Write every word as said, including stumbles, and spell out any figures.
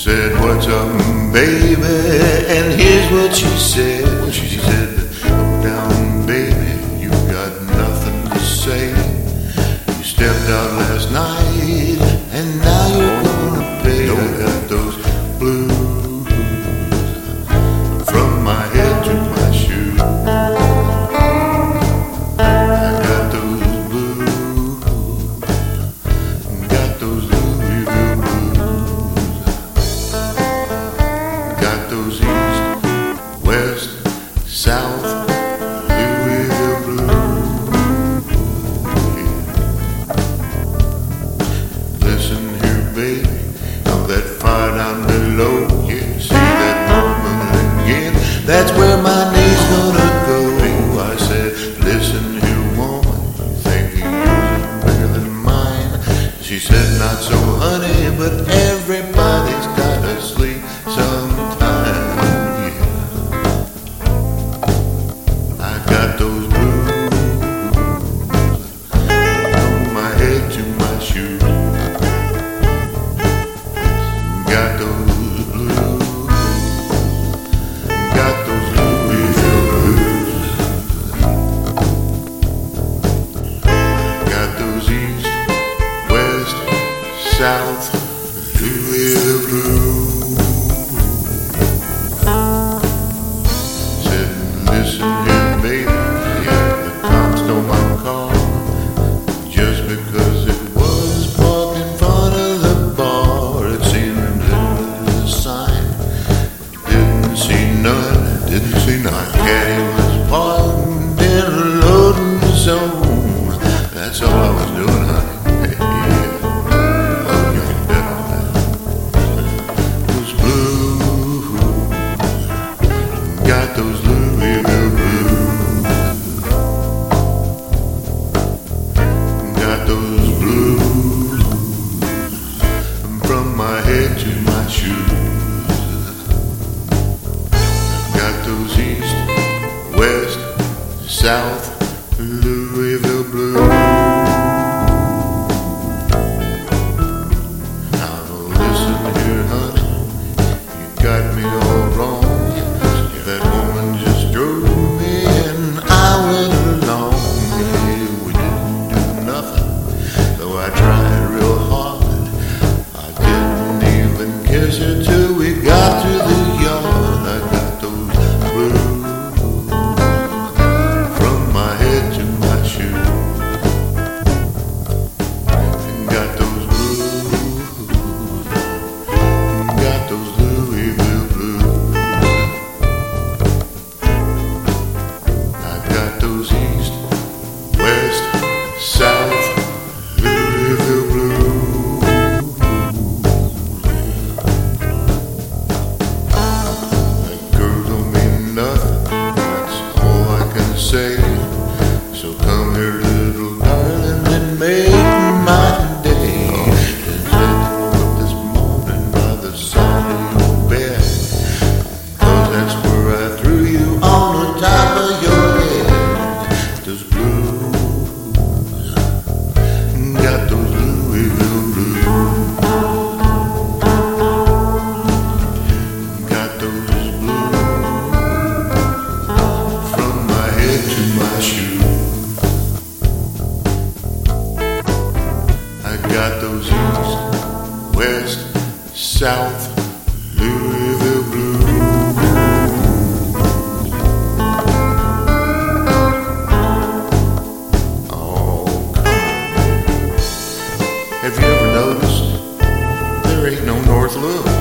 Said, "What's up, baby?" And here's what she said. She said, "Up, down, baby, you got nothing to say. You stepped out last night, and now you're gonna pay." I got those blues from my head to my shoes. I got those blues, got those Louisville blues. Got those east, west, south, Louisville blues. Yeah. Listen here, baby, of that fire down below. Yeah, see that woman again? That's where my knees gonna go. I said, "Listen here, woman, you think yours is bigger than mine?" She said, "Not so, honey, but everybody's gotta sleep sometime." Yeah. I got those blues from my head to my shoes. Got those blues, got those Louisville blues. Got those east, west, south, Louisville blues. Said, "Listen here, baby, yeah, the cops stole my car just because it was parked in front of the bar. It seemed there was a sign, didn't see none, didn't see none. My caddy was parked in a loading zone. That's all I was doing, honey. Yeah, oh, you can bet on that. Those blues, got those Louisville blues. Got those blues from my head to my shoes. Got those east, west, south, Louisville blues. Now listen here, honey, you got me all wrong. That woman just drove me and I went along. Yeah, we didn't do nothing, though I tried real hard. I didn't even kiss her till we got to the yard. I got those blues from my head to my shoes. Got those blues, got those Louisville blues. I got those east, west, south, Louisville blues. That girl don't mean nothing, that's all I can say. So come here, little darling, and make my day. And said you woke up this morning by the side of your bed, 'cause that's where I threw you on the top of your head. Those blues, got those Louisville blues. Got those blues from my head to my shoes. I got those east, west, south, Louisville blues. Oh, come on. Have you ever noticed there ain't no North Louisville?